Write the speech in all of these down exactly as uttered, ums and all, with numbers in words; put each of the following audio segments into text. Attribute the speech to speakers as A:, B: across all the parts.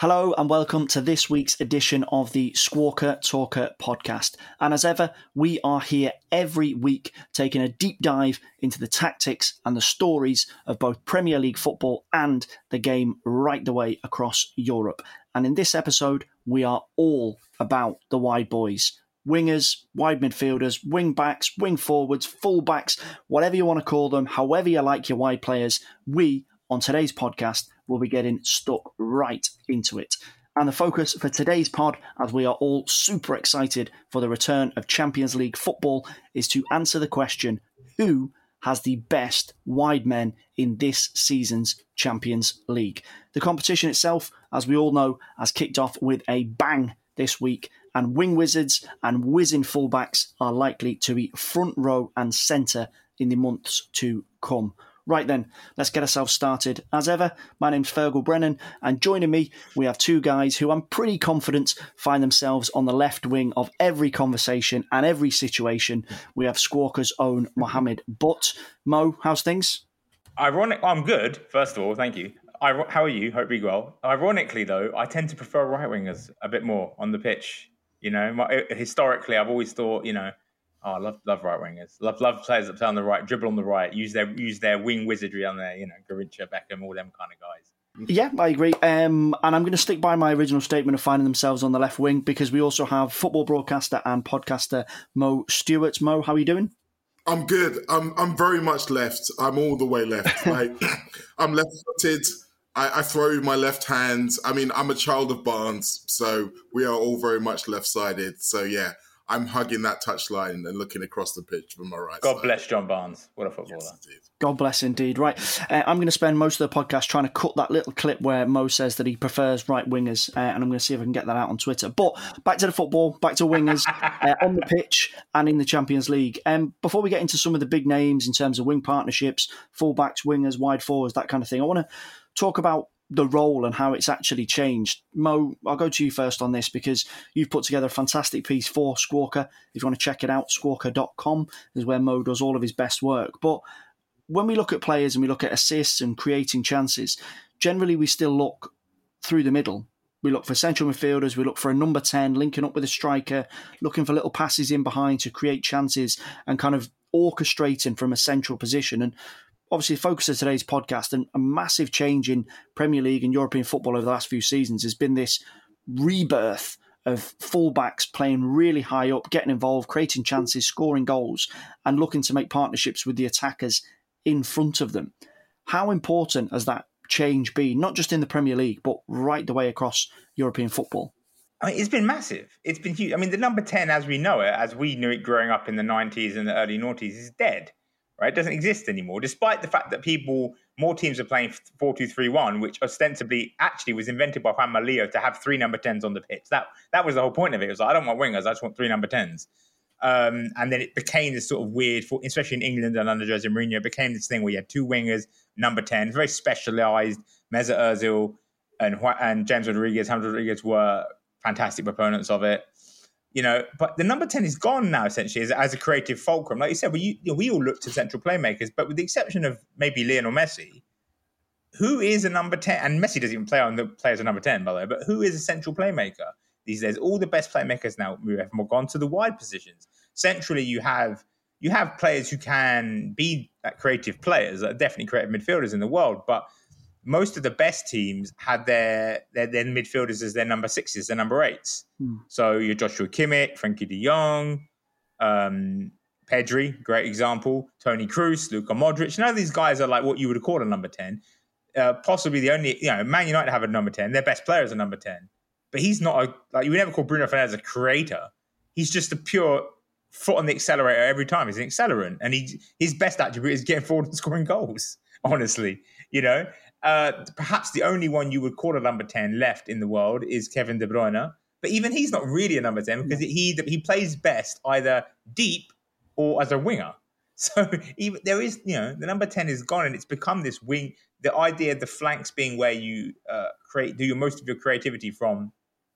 A: Hello and welcome to this week's edition of the Squawker Talker podcast. And as ever, we are here every week taking a deep dive into the tactics and the stories of both Premier League football and the game right the way across Europe. And in this episode, we are all about the wide boys. Wingers, wide midfielders, wing backs, wing forwards, full backs, whatever you want to call them, however you like your wide players, we on today's podcast, we'll be getting stuck right into it. And the focus for today's pod, as we are all super excited for the return of Champions League football, is to answer the question, who has the best wide men in this season's Champions League? The competition itself, as we all know, has kicked off with a bang this week, and wing wizards and whizzing fullbacks are likely to be front row and centre in the months to come. Right then, let's get ourselves started. As ever, my name's Fergal Brennan, and joining me, we have two guys who I'm pretty confident find themselves on the left wing of every conversation and every situation. We have Squawker's own Mohammed Butt. Mo, how's things?
B: Ironic, I'm good, first of all, thank you. I, how are you? Hope you're well. Ironically, though, I tend to prefer right wingers a bit more on the pitch. You know, my, historically, I've always thought, you know, Oh, I love love right wingers. Love love players that play on the right, dribble on the right, use their use their wing wizardry on there. You know, Garrincha, Beckham, all them kind of guys.
A: Yeah, I agree. Um, and I'm going to stick by my original statement of finding themselves on the left wing because we also have football broadcaster and podcaster Mo Stewart. Mo, how are you doing?
C: I'm good. I'm I'm very much left. I'm all the way left. Like I'm left-footed. I, I throw my left hand. I mean, I'm a child of Barnes, so we are all very much left-sided. So yeah. I'm hugging that touchline and looking across the pitch from my right
B: God
C: side.
B: bless John Barnes. What a footballer.
C: Yes,
A: God bless indeed. Right. Uh, I'm going to spend most of the podcast trying to cut that little clip where Mo says that he prefers right wingers, uh, and I'm going to see if I can get that out on Twitter. But back to the football, back to wingers uh, on the pitch and in the Champions League. Um, before we get into some of the big names in terms of wing partnerships, fullbacks, wingers, wide forwards, that kind of thing, I want to talk about the role and how it's actually changed. Mo, I'll go to you first on this because you've put together a fantastic piece for Squawker. If you want to check it out, squawker dot com is where Mo does all of his best work. But when we look at players and we look at assists and creating chances, generally we still look through the middle. We look for central midfielders, we look for a number ten, linking up with a striker, looking for little passes in behind to create chances and kind of orchestrating from a central position. And obviously, the focus of today's podcast and a massive change in Premier League and European football over the last few seasons has been this rebirth of fullbacks playing really high up, getting involved, creating chances, scoring goals, and looking to make partnerships with the attackers in front of them. How important has that change been, not just in the Premier League, but right the way across European football?
B: I mean, it's been massive. It's been huge. I mean, the number ten, as we know it, as we knew it growing up in the nineties and the early noughties, is dead. Right? It doesn't exist anymore, despite the fact that people, more teams are playing four two three one, which ostensibly actually was invented by Juan Malillo to have three number tens on the pitch. That that was the whole point of it. It was like, I don't want wingers, I just want three number tens. Um, and then it became this sort of weird, especially in England and under Jose Mourinho, it became this thing where you had two wingers, number ten, very specialised. Mesut Ozil and, and James Rodriguez, James Rodriguez were fantastic proponents of it. You know, but the number ten is gone now, essentially, as, as a creative fulcrum. Like you said, we, you know, we all look to central playmakers, but with the exception of maybe Lionel Messi, who is a number ten? And Messi doesn't even play on the play as a number ten, by the way, but who is a central playmaker these days? All the best playmakers now have gone to the wide positions. Centrally, you have you have players who can be creative players, that are definitely creative midfielders in the world, but most of the best teams had their, their their midfielders as their number sixes, their number eights. Hmm. So you're Joshua Kimmich, Frankie de Jong, um, Pedri, great example, Toni Kroos, Luka Modric. None of these guys are like what you would call a number ten. Uh, possibly the only, you know, Man United have a number ten. Their best player is a number ten. But he's not a, like, you would never call Bruno Fernandes a creator. He's just a pure foot on the accelerator every time. He's an accelerant. And he, his best attribute is getting forward and scoring goals, honestly, you know. Uh, perhaps the only one you would call a number ten left in the world is Kevin De Bruyne. But even he's not really a number ten because he he plays best either deep or as a winger. So even, there is, you know, the number ten is gone and it's become this wing. The idea of the flanks being where you uh, create do your most of your creativity from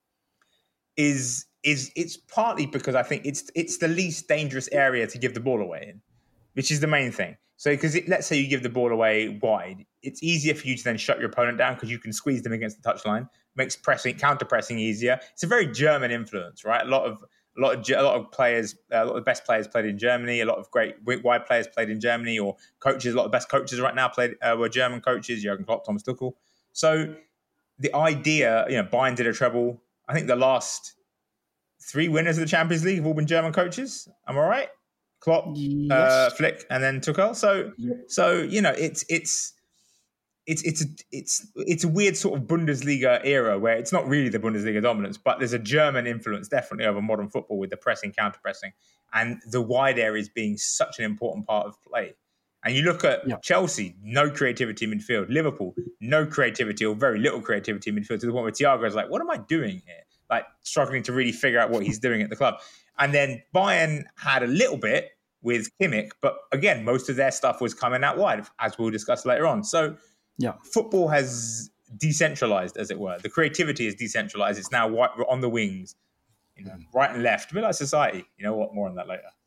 B: is is it's partly because I think it's it's the least dangerous area to give the ball away in, which is the main thing. So because let's say you give the ball away wide, it's easier for you to then shut your opponent down because you can squeeze them against the touchline. Makes pressing, counter pressing easier. It's a very German influence, right? A lot of a lot of a lot of players, a lot of the best players played in Germany. A lot of great wide players played in Germany, or coaches. A lot of the best coaches right now played uh, were German coaches. Jurgen Klopp, Thomas Tuchel. So the idea, you know, Bayern did a treble. I think the last three winners of the Champions League have all been German coaches. Am I right? Klopp,
A: yes.
B: uh, Flick, and then Tuchel. So,
A: yeah.
B: so you know, it's it's it's it's a, it's it's a weird sort of Bundesliga era where it's not really the Bundesliga dominance, but there's a German influence definitely over modern football with the pressing, counter pressing, and the wide areas being such an important part of play. And you look at yeah. Chelsea, no creativity in midfield. Liverpool, no creativity or very little creativity in midfield, to the point where Thiago is like, "What am I doing here?" Like struggling to really figure out what he's doing at the club. And then Bayern had a little bit with Kimmich, but again, most of their stuff was coming out wide, as we'll discuss later on. So yeah. football has decentralized, as it were. The creativity is decentralized. It's now on the wings, you know, right and left. A bit like society. You know what? More on that later.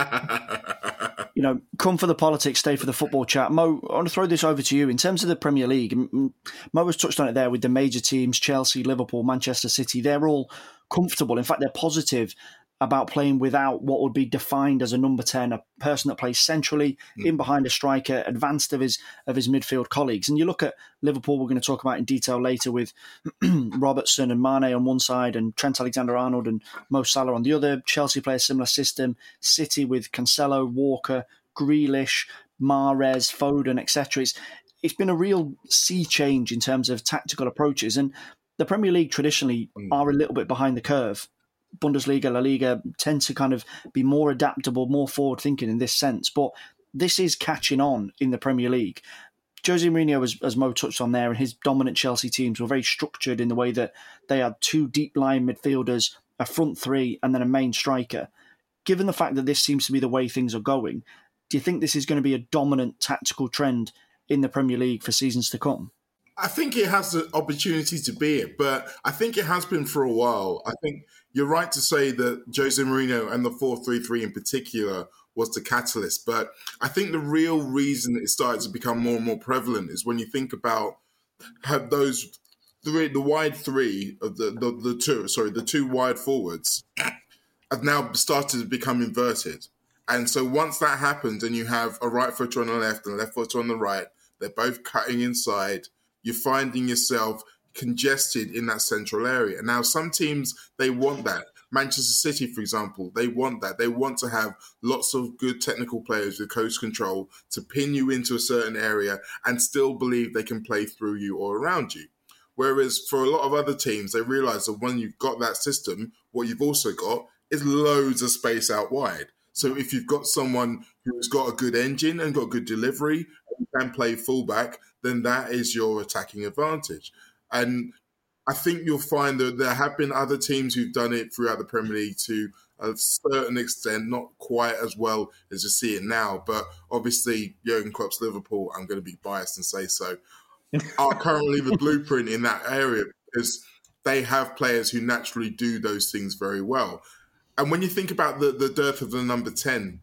A: You know, come for the politics, stay for the football chat. Mo, I want to throw this over to you. In terms of the Premier League, Mo has touched on it there with the major teams, Chelsea, Liverpool, Manchester City. They're all comfortable. In fact, they're positive about playing without what would be defined as a number ten, a person that plays centrally, mm. in behind a striker, advanced of his of his midfield colleagues. And you look at Liverpool, we're going to talk about in detail later, with Robertson and Mane on one side and Trent Alexander-Arnold and Mo Salah on the other. Chelsea play a similar system. City with Cancelo, Walker, Grealish, Mahrez, Foden, et cetera. It's, it's been a real sea change in terms of tactical approaches. And the Premier League traditionally mm. are a little bit behind the curve. Bundesliga, La Liga tend to kind of be more adaptable, more forward-thinking in this sense. But this is catching on in the Premier League. Jose Mourinho, as, as Mo touched on there, and his dominant Chelsea teams were very structured in the way that they had two deep-line midfielders, a front three, and then a main striker. Given the fact that this seems to be the way things are going, do you think this is going to be a dominant tactical trend in the Premier League for seasons to come?
C: I think it has the opportunity to be it, but I think it has been for a while. I think you're right to say that Jose Mourinho and the four three three in particular was the catalyst. But I think the real reason it started to become more and more prevalent is when you think about have those three, the wide three of the, the, the two, sorry, the two wide forwards have now started to become inverted. And so once that happens and you have a right footer on the left and a left footer on the right, they're both cutting inside, you're finding yourself congested in that central area. And now some teams, they want that. Manchester City, for example, they want that. They want to have lots of good technical players with coast control to pin you into a certain area and still believe they can play through you or around you. Whereas for a lot of other teams, they realise that when you've got that system, what you've also got is loads of space out wide. So if you've got someone who's got a good engine and got good delivery and can play fullback, then that is your attacking advantage. And I think you'll find that there have been other teams who've done it throughout the Premier League to a certain extent, not quite as well as you see it now. But obviously, Jurgen Klopp's Liverpool, I'm going to be biased and say so, are currently the blueprint in that area because they have players who naturally do those things very well. And when you think about the, the dearth of the number ten,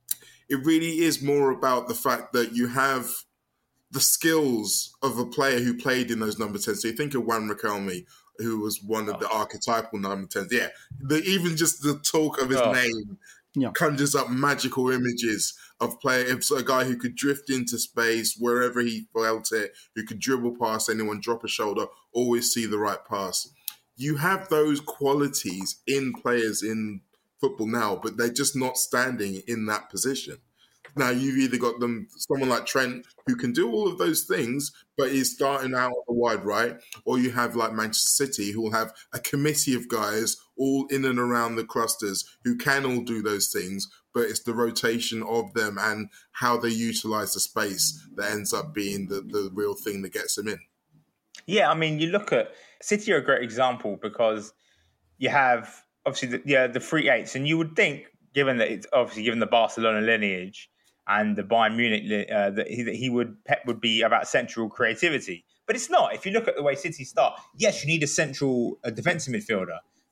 C: it really is more about the fact that you have the skills of a player who played in those number tens. So you think of Juan Riquelme, who was one of the archetypal number tens. Yeah, the, even just the talk of his oh. name yeah. conjures up magical images of player. It's a guy who could drift into space wherever he felt it, who could dribble past anyone, drop a shoulder, always see the right pass. You have those qualities in players in football now, but they're just not standing in that position. Now, you've either got them, someone like Trent, who can do all of those things, but is starting out on the wide right, or you have like Manchester City, who will have a committee of guys all in and around the clusters who can all do those things, but it's the rotation of them and how they utilise the space that ends up being the, the real thing that gets them in.
B: Yeah, I mean, you look at City are a great example because you have obviously the, yeah, the three eights, and you would think, given that it's obviously given the Barcelona lineage and the Bayern Munich, uh, that, he, that he would Pep would be about central creativity, but it's not. If you look at the way City start, yes, you need a central a defensive midfielder,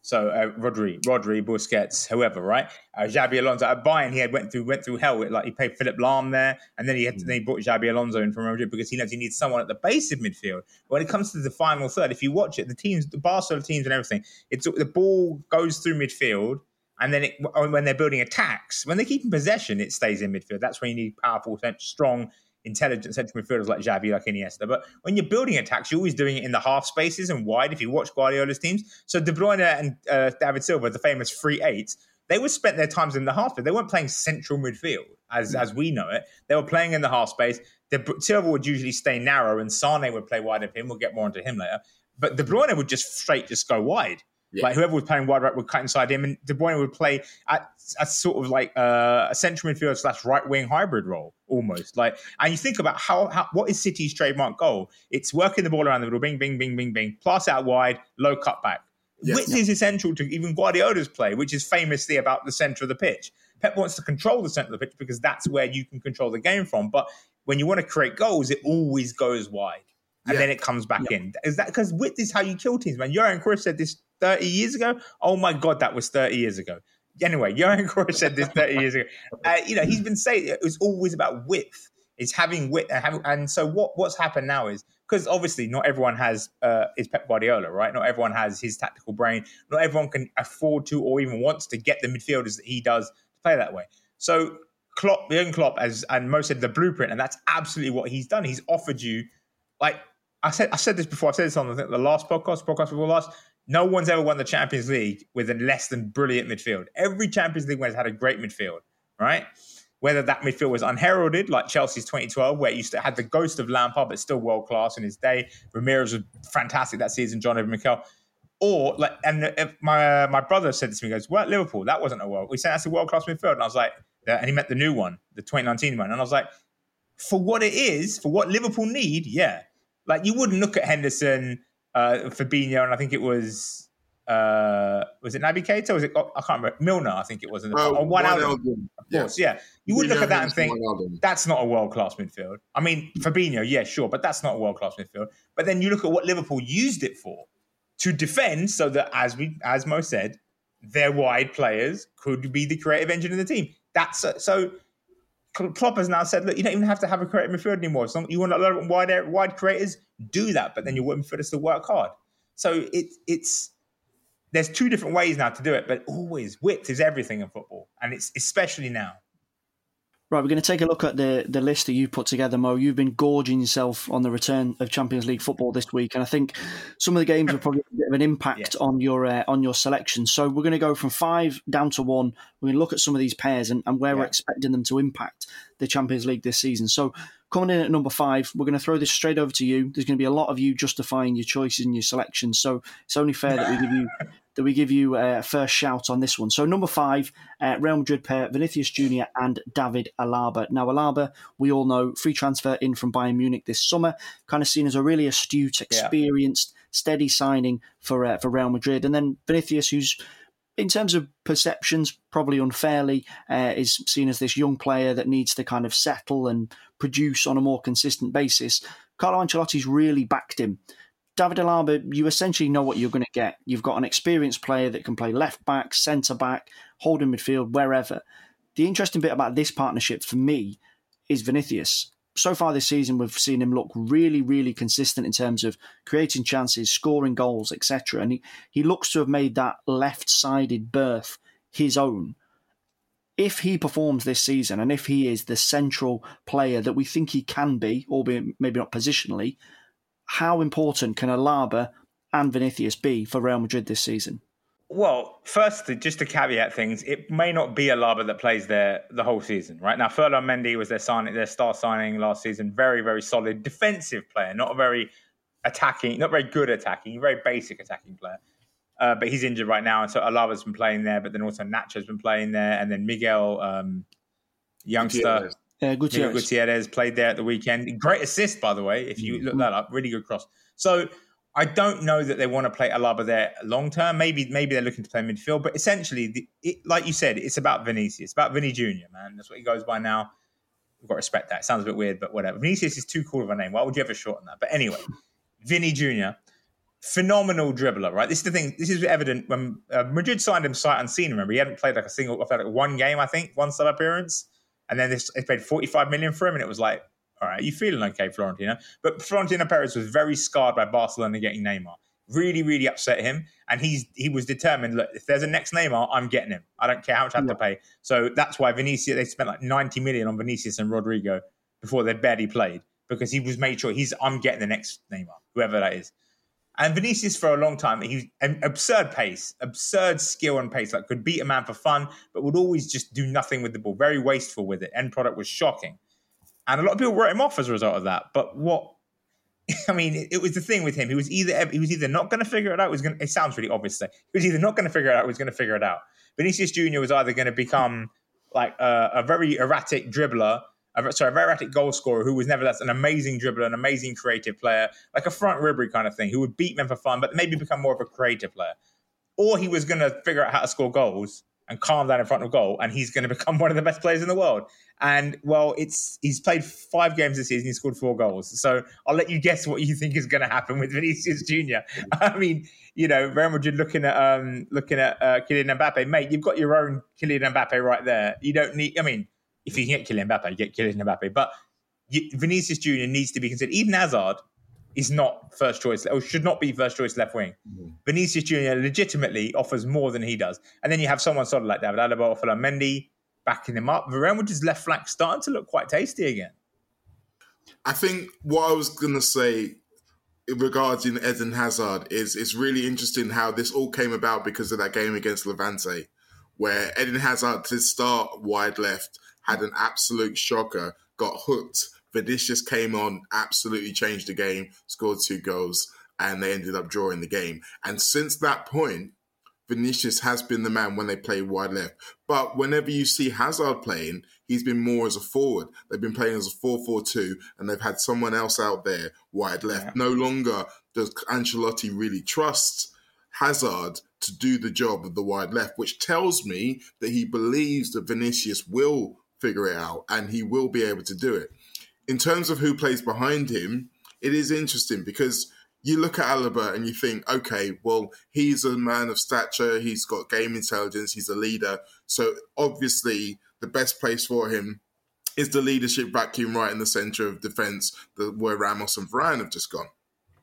B: So uh, Rodri, Rodri, Busquets, whoever, right? Uh, Xabi Alonso at Bayern, he had went through went through hell. Like he paid Philip Lahm there, and then he had to, then he brought Xabi Alonso in from Real Madrid because he knows he needs someone at the base of midfield. When it comes to the final third, if you watch it, the teams, the Barcelona teams, and everything, it's the ball goes through midfield, and then it, when they're building attacks, when they keep in possession, it stays in midfield. That's when you need powerful, strong, intelligent central midfielders like Xavi, like Iniesta. But when you're building attacks, you're always doing it in the half spaces and wide if you watch Guardiola's teams. So De Bruyne and uh, David Silva, the famous three eights, they would spend their times in the half space. They weren't playing central midfield as, as we know it. They were playing in the half space. De Silva would usually stay narrow and Sane would play wide of him. We'll get more into him later. But De Bruyne would just straight just go wide. Yeah. Like whoever was playing wide right would cut inside him, and De Bruyne would play at a sort of like uh, a central midfield slash right wing hybrid role almost. Like, and you think about how, how what is City's trademark goal? It's working the ball around the middle, bing, bing, bing, bing, bing, pass out wide, low cut back. Yes. Width is essential to even Guardiola's play, which is famously about the centre of the pitch. Pep wants to control the centre of the pitch because that's where you can control the game from. But when you want to create goals, it always goes wide. And yeah. then it comes back yeah. in. Is that because width is how you kill teams, man? Johan Cruyff said this thirty years ago. Oh my God, that was thirty years ago. Anyway, Johan Cruyff said this thirty years ago. Uh, you know, he's been saying it was always about width. It's having width. And, having, and so what, what's happened now is, because obviously not everyone has, uh, is Pep Guardiola, right? Not everyone has his tactical brain. Not everyone can afford to or even wants to get the midfielders that he does to play that way. So Klopp, Jurgen Klopp, as and Mo said, the blueprint, and that's absolutely what he's done. He's offered you, like, I said I said this before. I said this on the, the last podcast, podcast before last. No one's ever won the Champions League with a less than brilliant midfield. Every Champions League winner has had a great midfield, right? Whether that midfield was unheralded, like Chelsea's twenty twelve, where it used to had the ghost of Lampard, but still world class in his day. Ramirez was fantastic that season. John Obi Mikel, or like, and my uh, my brother said this to me. He goes, "Well, at Liverpool, that wasn't a world. We said that's a world class midfield." And I was like, and he meant the new one, the twenty nineteen one. And I was like, for what it is, for what Liverpool need, yeah. Like, you wouldn't look at Henderson, uh, Fabinho, and I think it was, uh, was it Naby Keita? Or was it, I can't remember, Milner, I think it was. In the,
C: oh,
B: or one
C: Wijnaldum.
B: Of course, yeah. yeah. You would look at that and think, that's not a world-class midfield. I mean, Fabinho, yeah, sure, but that's not a world-class midfield. But then you look at what Liverpool used it for, to defend, so that, as we, as Mo said, their wide players could be the creative engine of the team. That's uh, so... Klopp has now said, look, you don't even have to have a creative midfield anymore. So you want a lot of wide, wide creators, do that, but then your midfielders to work hard. So it, it's there's two different ways now to do it, but always width is everything in football, and it's especially now.
A: Right, we're going to take a look at the, the list that you've put together, Mo. You've been gorging yourself on the return of Champions League football this week, and I think some of the games have probably had a bit of an impact yeah. on your uh, on your selection. So we're going to go from five down to one. We're going to look at some of these pairs and, and where yeah. we're expecting them to impact the Champions League this season. So coming in at number five, we're going to throw this straight over to you. There's going to be a lot of you justifying your choices and your selections, so it's only fair that we give you that we give you a first shout on this one. So number five, uh, Real Madrid pair, Vinicius Junior and David Alaba. Now Alaba, we all know, free transfer in from Bayern Munich this summer, kind of seen as a really astute, experienced, yeah. steady signing for uh, for Real Madrid. And then Vinicius, who's, in terms of perceptions, probably unfairly, uh, is seen as this young player that needs to kind of settle and produce on a more consistent basis. Carlo Ancelotti's really backed him. David Alaba, you essentially know what you're going to get. You've got an experienced player that can play left back, centre back, holding midfield, wherever. The interesting bit about this partnership for me is Vinicius. So far this season, we've seen him look really, really consistent in terms of creating chances, scoring goals, et cetera. And he, he looks to have made that left-sided berth his own. If he performs this season, and if he is the central player that we think he can be, albeit maybe not positionally, how important can Alaba and Vinicius be for Real Madrid this season?
B: Well, firstly, just to caveat things, it may not be Alaba that plays there the whole season, right? Now, Ferland Mendy was their signing, their star signing last season. Very, very solid defensive player, not a very attacking, not very good attacking, very basic attacking player. Uh, but he's injured right now, and so Alaba's been playing there, but then also Nacho's been playing there, and then Miguel, um, youngster...
A: Uh, Gutierrez.
B: Gutierrez played there at the weekend. Great assist, by the way, if you look that up. Really good cross. So I don't know that they want to play Alaba there long term. Maybe maybe they're looking to play midfield. But essentially, the, it, like you said, it's about Vinicius. It's about Vinny Junior, man. That's what he goes by now. We've got to respect that. It sounds a bit weird, but whatever. Vinicius is too cool of a name. Why would you ever shorten that? But anyway, Vinny Junior phenomenal dribbler, right? This is the thing. This is evident when uh, Madrid signed him sight unseen. Remember, he hadn't played like a single, I felt like one game, I think, one sub appearance, and then this, they paid forty-five million for him, and it was like, all right, you feeling okay, Florentino? But Florentino Perez was very scarred by Barcelona getting Neymar. Really, really upset him, and he's he was determined. Look, if there's a next Neymar, I'm getting him. I don't care how much I have yeah. to pay. So that's why Vinicius. They spent like ninety million on Vinicius and Rodrigo before they barely played, because he was made sure he's I'm getting the next Neymar, whoever that is. And Vinicius, for a long time, he was an absurd pace, absurd skill and pace, like could beat a man for fun, but would always just do nothing with the ball. Very wasteful with it. End product was shocking. And a lot of people wrote him off as a result of that. But what, I mean, it, it was the thing with him. He was either he was either not going to figure it out. It, was gonna, it sounds really obvious to say. He was either not going to figure it out or he was going to figure it out. Vinicius Junior was either going to become like a, a very erratic dribbler, A, sorry, a very erratic goal scorer who was nevertheless an amazing dribbler, an amazing creative player, like a Franck Ribéry kind of thing, who would beat men for fun, but maybe become more of a creative player. Or he was going to figure out how to score goals and calm down in front of goal, and he's going to become one of the best players in the world. And, well, it's he's played five games this season, he scored four goals. So I'll let you guess what you think is going to happen with Vinicius Junior I mean, you know, Real Madrid looking at um, looking at uh, Kylian Mbappe. Mate, you've got your own Kylian Mbappe right there. You don't need, I mean, if you can get Kylian Mbappe, you get Kylian Mbappe. But you, Vinicius Junior needs to be considered. Even Hazard is not first choice, or should not be first choice left wing. Mm-hmm. Vinicius Junior legitimately offers more than he does. And then you have someone sort of like David Alaba or Ferland Mendy backing him up. Real Madrid's left flank starting to look quite tasty again.
C: I think what I was going to say regarding Eden Hazard is it's really interesting how this all came about because of that game against Levante, where Eden Hazard to start wide left had an absolute shocker, got hooked. Vinicius came on, absolutely changed the game, scored two goals, and they ended up drawing the game. And since that point, Vinicius has been the man when they play wide left. But whenever you see Hazard playing, he's been more as a forward. They've been playing as a four four two, and they've had someone else out there wide left. Yeah. No longer does Ancelotti really trust Hazard to do the job of the wide left, which tells me that he believes that Vinicius will figure it out and he will be able to do it. In terms of who plays behind him, it is interesting because you look at Alaba and you think, okay, well, he's a man of stature, he's got game intelligence, he's a leader. So obviously the best place for him is the leadership vacuum right in the centre of defence, where Ramos and Varane have just gone.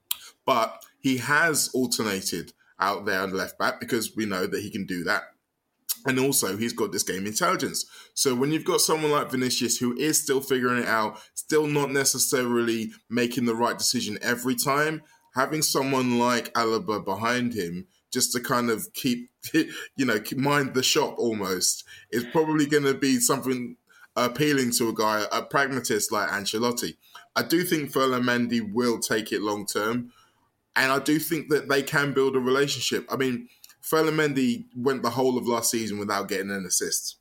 C: But he has alternated out there on the left back because we know that he can do that. And also, he's got this game intelligence. So when you've got someone like Vinicius who is still figuring it out, still not necessarily making the right decision every time, having someone like Alaba behind him just to kind of keep, you know, mind the shop almost, is probably going to be something appealing to a guy, a pragmatist like Ancelotti. I do think Ferland Mendy will take it long term. And I do think that they can build a relationship. I mean, Ferland Mendy went the whole of last season without getting an assist.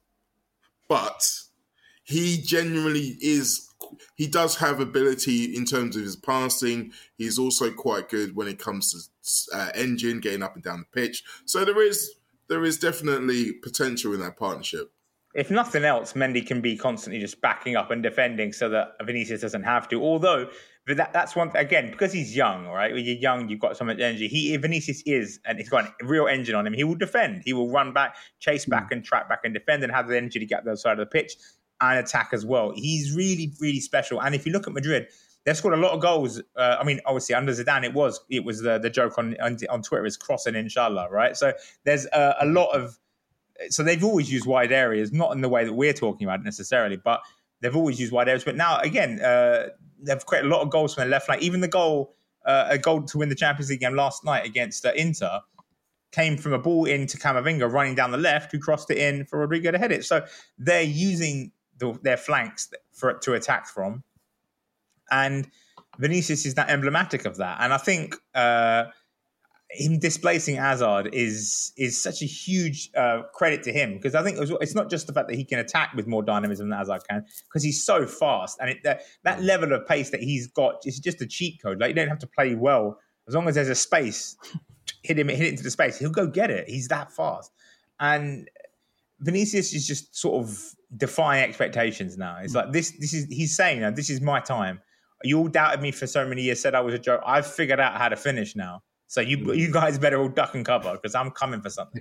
C: But he genuinely is, he does have ability in terms of his passing. He's also quite good when it comes to uh, engine, getting up and down the pitch. So there is there is definitely potential in that partnership.
B: If nothing else, Mendy can be constantly just backing up and defending so that Vinicius doesn't have to. Although, that, that's one thing, again, because he's young, right? When you're young, you've got so much energy. He, Vinicius is, and he's got a real engine on him. He will defend. He will run back, chase back and track back and defend and have the energy to get to the other side of the pitch and attack as well. He's really, really special. And if you look at Madrid, they've scored a lot of goals. Uh, I mean, obviously, under Zidane, it was it was the, the joke on, on on Twitter is crossing inshallah, right? So there's uh, a lot of... So they've always used wide areas, not in the way that we're talking about necessarily, but they've always used wide areas. But now, again, uh, they've created a lot of goals from their left flank. Even the goal, uh, a goal to win the Champions League game last night against uh, Inter came from a ball into Camavinga running down the left, who crossed it in for Rodrigo to head it. So they're using the, their flanks for to attack from. And Vinicius is that emblematic of that. And I think... Uh, him displacing Hazard is is such a huge uh, credit to him, because I think it was, it's not just the fact that he can attack with more dynamism than Hazard can, because he's so fast, and it, that, that level of pace that he's got is just a cheat code. Like, you don't have to play well as long as there's a space. Hit him, hit it into the space. He'll go get it. He's that fast, and Vinicius is just sort of defying expectations now. It's like this. This is he's saying, "This is my time." You all doubted me for so many years, said I was a joke. I've figured out how to finish now. So you you guys better all duck and cover because I'm coming for something.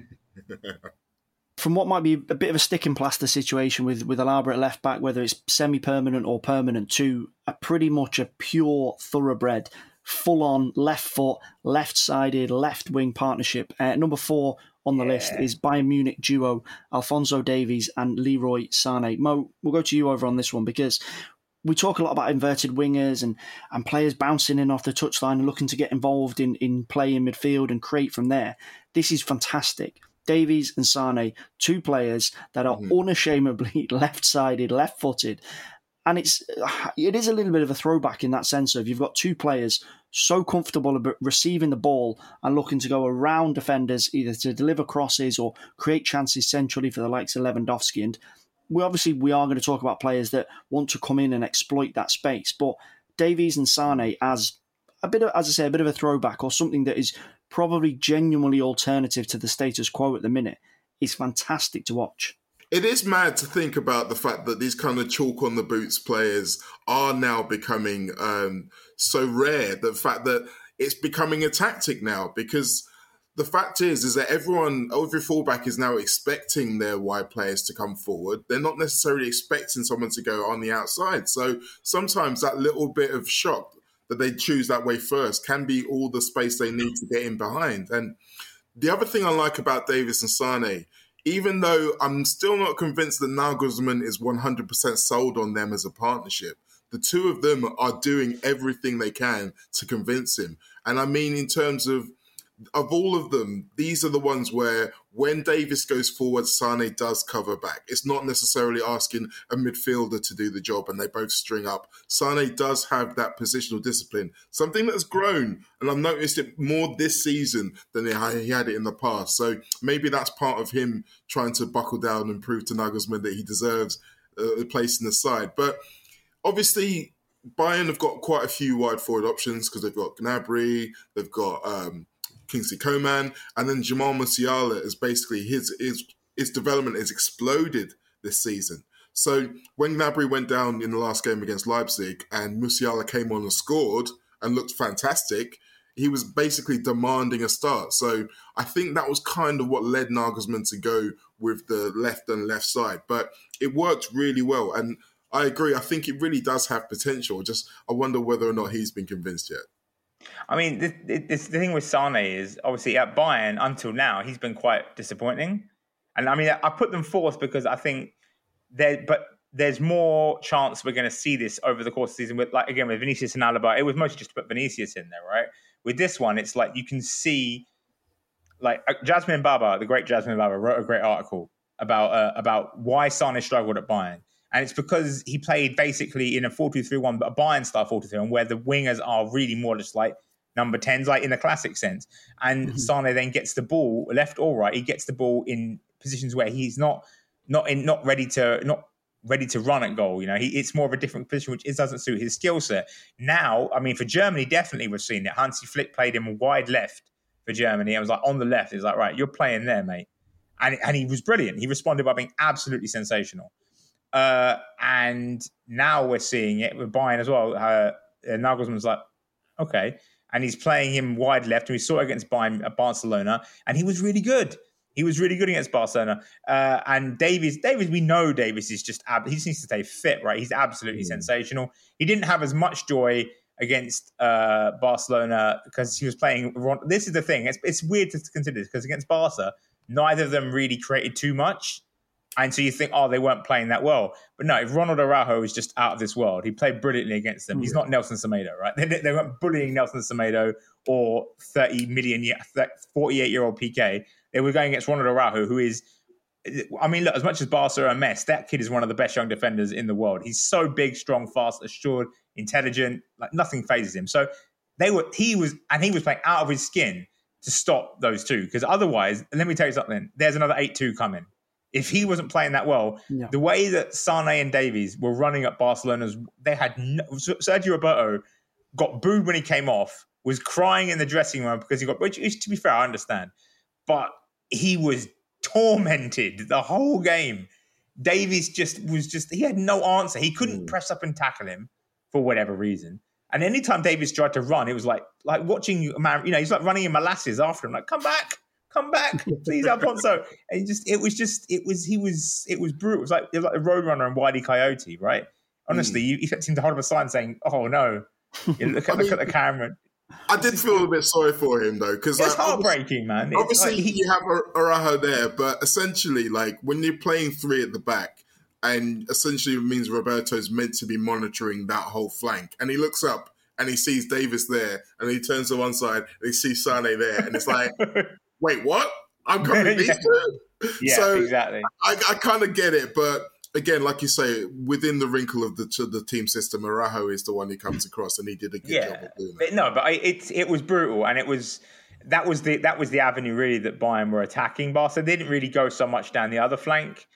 A: From what might be a bit of a stick and plaster situation with, with Alaba at left back, whether it's semi-permanent or permanent, to a pretty much a pure thoroughbred, full-on left foot, left-sided, left-wing partnership. Uh, number four on the yeah. list is Bayern Munich duo Alphonso Davies and Leroy Sané. Mo, we'll go to you over on this one because we talk a lot about inverted wingers and, and players bouncing in off the touchline and looking to get involved in, in play in midfield and create from there. This is fantastic. Davies and Sané, two players that are mm-hmm. unashamedly left-sided, left-footed. And it's it is a little bit of a throwback in that sense of you've got two players so comfortable about receiving the ball and looking to go around defenders either to deliver crosses or create chances centrally for the likes of Lewandowski. And we obviously we are going to talk about players that want to come in and exploit that space. But Davies and Sané as a bit of, as I say, a bit of a throwback or something that is probably genuinely alternative to the status quo at the minute is fantastic to watch.
C: It is mad to think about the fact that these kind of chalk on the boots players are now becoming um, so rare. The fact that it's becoming a tactic now, because the fact is, is that everyone, every fullback is now expecting their wide players to come forward. They're not necessarily expecting someone to go on the outside. So sometimes that little bit of shock that they choose that way first can be all the space they need to get in behind. And the other thing I like about Davies and Sané, even though I'm still not convinced that Nagelsmann is one hundred percent sold on them as a partnership, the two of them are doing everything they can to convince him. And I mean, in terms of Of all of them, these are the ones where when Davies goes forward, Sané does cover back. It's not necessarily asking a midfielder to do the job and they both string up. Sané does have that positional discipline, something that's grown, and I've noticed it more this season than he had it in the past. So maybe that's part of him trying to buckle down and prove to Nagelsmann that he deserves a place in the side. But obviously, Bayern have got quite a few wide forward options because they've got Gnabry, they've got Um, Kingsley Coman, and then Jamal Musiala is basically his, his his development has exploded this season. So when Gnabry went down in the last game against Leipzig and Musiala came on and scored and looked fantastic, he was basically demanding a start. So I think that was kind of what led Nagelsmann to go with the left and left side. But it worked really well. And I agree. I think it really does have potential. Just I wonder whether or not he's been convinced yet.
B: I mean, this, this, the thing with Sané is, obviously, at Bayern, until now, he's been quite disappointing. And, I mean, I put them fourth because I think there, but there's more chance we're going to see this over the course of the season. With, like, again, with Vinicius and Alaba, it was mostly just to put Vinicius in there, right? With this one, it's like you can see, like, Jasmine Baba, the great Jasmine Baba, wrote a great article about uh, about why Sané struggled at Bayern. And it's because he played basically in a four two three one, but a Bayern-style four two three one, where the wingers are really more just like number tens, like in the classic sense. And mm-hmm. Sané then gets the ball, left or right, he gets the ball in positions where he's not not in not ready to not ready to run at goal. You know, he, it's more of a different position, which is, doesn't suit his skill set. Now, I mean, for Germany, definitely we've seen it. Hansi Flick played him wide left for Germany. I was like, on the left, he was like, right, you're playing there, mate. And, and he was brilliant. He responded by being absolutely sensational. Uh, and now we're seeing it with Bayern as well. Uh, Nagelsmann's like, okay. And he's playing him wide left. And we saw it against Bayern at Barcelona. And he was really good. He was really good against Barcelona. Uh, and Davies, Davies, we know Davies is just, ab- he just needs to stay fit, right? He's absolutely mm. sensational. He didn't have as much joy against uh, Barcelona because he was playing. This is the thing. It's, it's weird to consider this because against Barca, neither of them really created too much. And so you think, oh, they weren't playing that well. But no, Ronald Araujo is just out of this world. He played brilliantly against them. He's not Nelson Semedo, right? They, they weren't bullying Nelson Semedo or thirty million, forty-eight-year-old P K. They were going against Ronald Araujo, who is, I mean, look, as much as Barca are a mess, that kid is one of the best young defenders in the world. He's so big, strong, fast, assured, intelligent, like nothing phases him. So they were, he was, and he was playing out of his skin to stop those two. Because otherwise, let me tell you something, there's another eight two coming. If he wasn't playing that well, yeah. the way that Sané and Davies were running at Barcelona's, they had no, Sergio Roberto got booed when he came off, was crying in the dressing room because he got, which is, to be fair, I understand, but he was tormented the whole game. Davies just was just, he had no answer. He couldn't mm. press up and tackle him for whatever reason. And anytime Davies tried to run, it was like like watching a man, you know, he's like running in molasses after him, like, come back, come back, please, Alfonso. And he just, it was just, it was, he was, it was brutal. It was like, it was like the Roadrunner and Wile E. Coyote, right? Honestly, mm. you expect him to hold up a sign saying, oh no, you look, at, look mean, at the camera.
C: I did feel a bit sorry for him though, because
B: it's
C: like,
B: heartbreaking, man. It's
C: obviously,
B: like he,
C: you have Araujo there, but essentially, like when you're playing three at the back, and essentially it means Roberto's meant to be monitoring that whole flank, and he looks up and he sees Davis there, and he turns to one side and he sees Sane there, and it's like, wait, what? I'm coming these two?
B: Yeah,
C: so
B: exactly.
C: I, I kind of get it, but again, like you say, within the wrinkle of the the team system, Araujo is the one he comes across, and he did a good
B: yeah.
C: job of doing
B: it. No, but I, it it was brutal, and it was that was the that was the avenue really that Bayern were attacking Barca. They didn't really go so much down the other flank.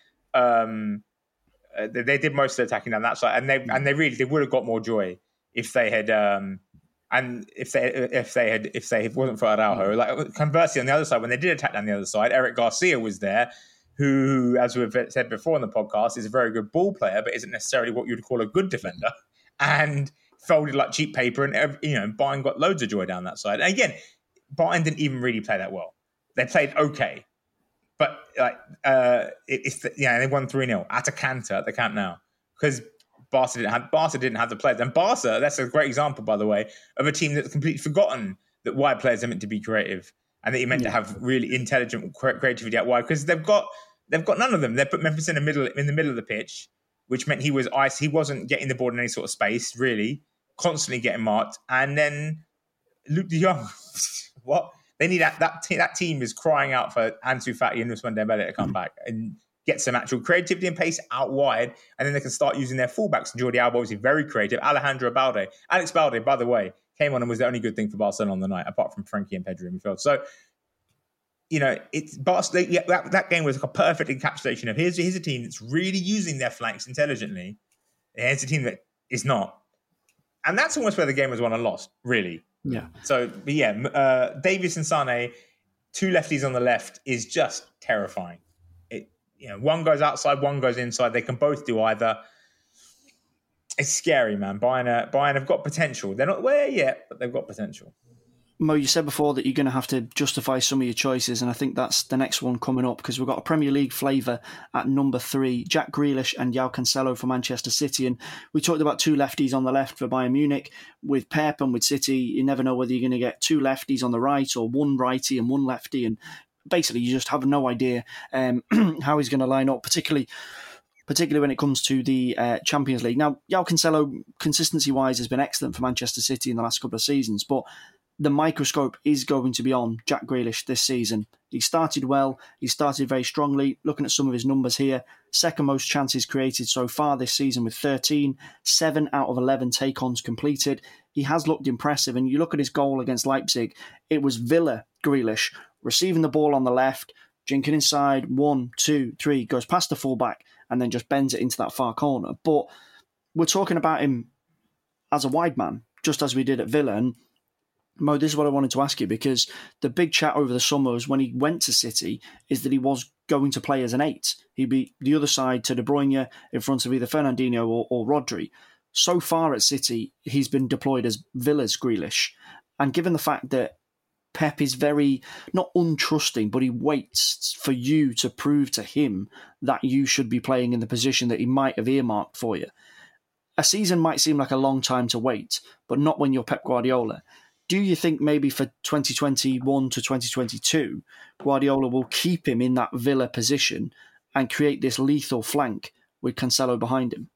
B: Um, uh, they, they did most of the attacking down that side, and they and they really they would have got more joy if they had. Um, and if they if they had if they if it wasn't for Araujo, like conversely on the other side, when they did attack down the other side, Eric Garcia was there. Who, as we've said before in the podcast, is a very good ball player, but isn't necessarily what you'd call a good defender, and folded like cheap paper. And, you know, Bayern got loads of joy down that side. And again, Bayern didn't even really play that well. They played okay, but like uh, it, it's the, yeah, they won three nil at a canter at the Camp Nou because Barca didn't have Barca didn't have the players. And Barca, that's a great example, by the way, of a team that's completely forgotten that wide players are meant to be creative. And that you're meant yeah. to have really intelligent creativity out wide because they've got they've got none of them. They put Memphis in the middle in the middle of the pitch, which meant he was ice. He wasn't getting the ball in any sort of space, really, constantly getting marked. And then Luke De Jong, what they need that that, te- that team is crying out for Ansu Fati and Ousmane Dembele to come back and get some actual creativity and pace out wide, and then they can start using their fullbacks. Jordi Alba was very creative. Alejandro Balde, Alex Balde, by the way, came on and was the only good thing for Barcelona on the night, apart from Frankie and Pedro in midfield. So, you know, it's Barcelona. Yeah, that, that game was like a perfect encapsulation of here's, here's a team that's really using their flanks intelligently. And here's a team that is not. And that's almost where the game was won and lost, really.
A: Yeah.
B: So, but yeah, uh, Davies and Sane, two lefties on the left, is just terrifying. It, you know, one goes outside, one goes inside. They can both do either. It's scary, man. Bayern, Bayern have got potential. They're not there yet, but they've got potential.
A: Mo, you said before that you're going to have to justify some of your choices, and I think that's the next one coming up because we've got a Premier League flavour at number three, Jack Grealish and João Cancelo for Manchester City. And we talked about two lefties on the left for Bayern Munich. With Pep and with City, you never know whether you're going to get two lefties on the right or one righty and one lefty, and basically you just have no idea um, how he's going to line up, particularly... particularly when it comes to the uh, Champions League. Now, João Cancelo, consistency-wise, has been excellent for Manchester City in the last couple of seasons, but the microscope is going to be on Jack Grealish this season. He started well, he started very strongly. Looking at some of his numbers here, second most chances created so far this season with thirteen, seven out of eleven take-ons completed. He has looked impressive, and you look at his goal against Leipzig, it was Villa Grealish receiving the ball on the left, jinking inside, one, two, three, goes past the fullback, and then just bends it into that far corner. But we're talking about him as a wide man, just as we did at Villa. And Mo, this is what I wanted to ask you, because the big chat over the summer was when he went to City is that he was going to play as an eight. He'd be the other side to De Bruyne in front of either Fernandinho or, or Rodri. So far at City, he's been deployed as Villa's Grealish. And given the fact that Pep is very, not untrusting, but he waits for you to prove to him that you should be playing in the position that he might have earmarked for you. A season might seem like a long time to wait, but not when you're Pep Guardiola. Do you think maybe for twenty twenty-one to twenty twenty-two, Guardiola will keep him in that Villa position and create this lethal flank with Cancelo behind him?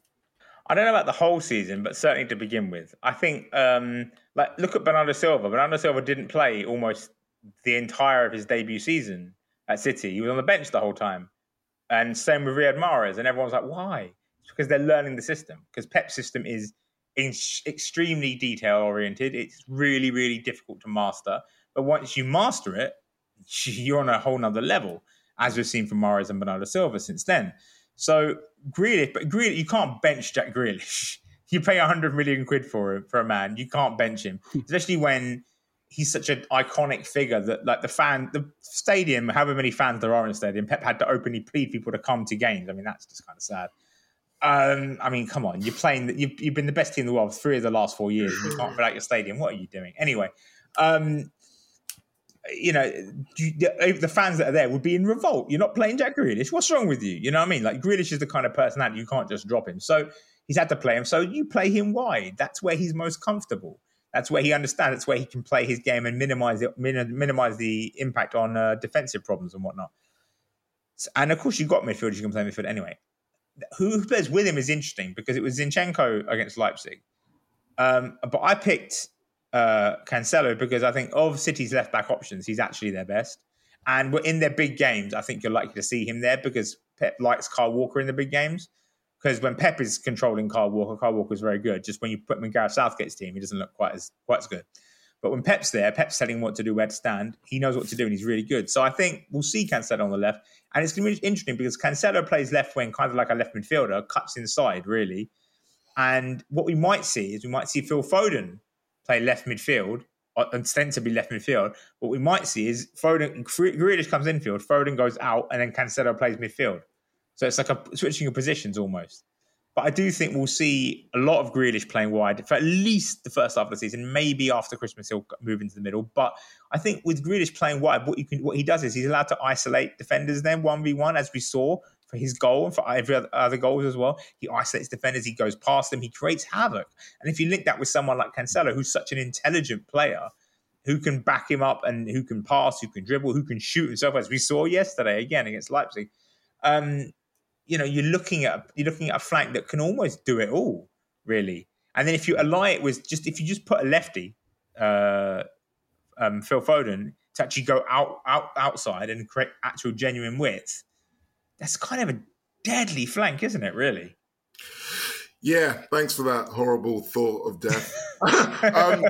B: I don't know about the whole season, but certainly to begin with. I think, um, like, look at Bernardo Silva. Bernardo Silva didn't play almost the entire of his debut season at City. He was on the bench the whole time. And same with Riyad Mahrez. And everyone's like, why? It's because they're learning the system. Because Pep's system is in- extremely detail-oriented. It's really, really difficult to master. But once you master it, you're on a whole nother level, as we've seen from Mahrez and Bernardo Silva since then. So Grealish, but Grealish, you can't bench Jack Grealish. You pay a hundred million quid for him, for a man. You can't bench him, especially when he's such an iconic figure that, like, the fan, the stadium, however many fans there are in the stadium, Pep had to openly plead people to come to games. I mean, that's just kind of sad. Um, I mean, come on, you're playing. You've, you've been the best team in the world for three of the last four years. You can't fill out your stadium. What are you doing? Anyway, um, you know, you, the fans that are there would be in revolt. You're not playing Jack Grealish. What's wrong with you? You know what I mean? Like, Grealish is the kind of personality you can't just drop him. So he's had to play him. So you play him wide. That's where he's most comfortable. That's where he understands. That's where he can play his game and minimize it, minimize the impact on uh, defensive problems and whatnot. And of course, you've got midfielders you can play midfield anyway. Who plays with him is interesting because it was Zinchenko against Leipzig. Um, but I picked uh, Cancelo because I think of City's left back options, he's actually their best. And we're in their big games, I think you're likely to see him there because Pep likes Kyle Walker in the big games. Because when Pep is controlling Kyle Walker, Kyle Walker is very good. Just when you put him in Gareth Southgate's team, he doesn't look quite as quite as good. But when Pep's there, Pep's telling him what to do, where to stand. He knows what to do, and he's really good. So I think we'll see Cancelo on the left. And it's going to be interesting because Cancelo plays left wing, kind of like a left midfielder, cuts inside, really. And what we might see is we might see Phil Foden play left midfield, ostensibly left midfield. What we might see is Foden, Grealish comes infield, Foden goes out, and then Cancelo plays midfield. So it's like a switching of positions almost. But I do think we'll see a lot of Grealish playing wide for at least the first half of the season. Maybe after Christmas he'll move into the middle. But I think with Grealish playing wide, what you can, what he does is he's allowed to isolate defenders then one v one, as we saw for his goal and for every other, other goals as well. He isolates defenders, he goes past them, he creates havoc. And if you link that with someone like Cancelo, who's such an intelligent player, who can back him up and who can pass, who can dribble, who can shoot himself, as we saw yesterday again against Leipzig. Um, You know, you're looking at you're looking at a flank that can almost do it all, really. And then if you ally it with just if you just put a lefty, uh, um, Phil Foden, to actually go out, out outside and create actual genuine width, that's kind of a deadly flank, isn't it? Really?
C: Yeah. Thanks for that horrible thought of death. um,